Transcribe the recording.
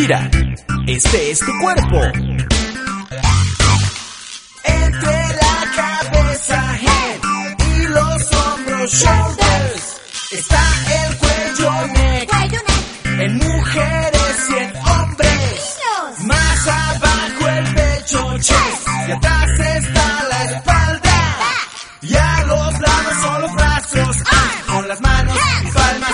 Mira, este es tu cuerpo. Entre la cabeza, head, y los hombros, shoulders, está el cuello, neck, en mujeres y en hombres. Más abajo el pecho, chest, y atrás está la espalda. Y a los lados son los brazos, con las manos y palmas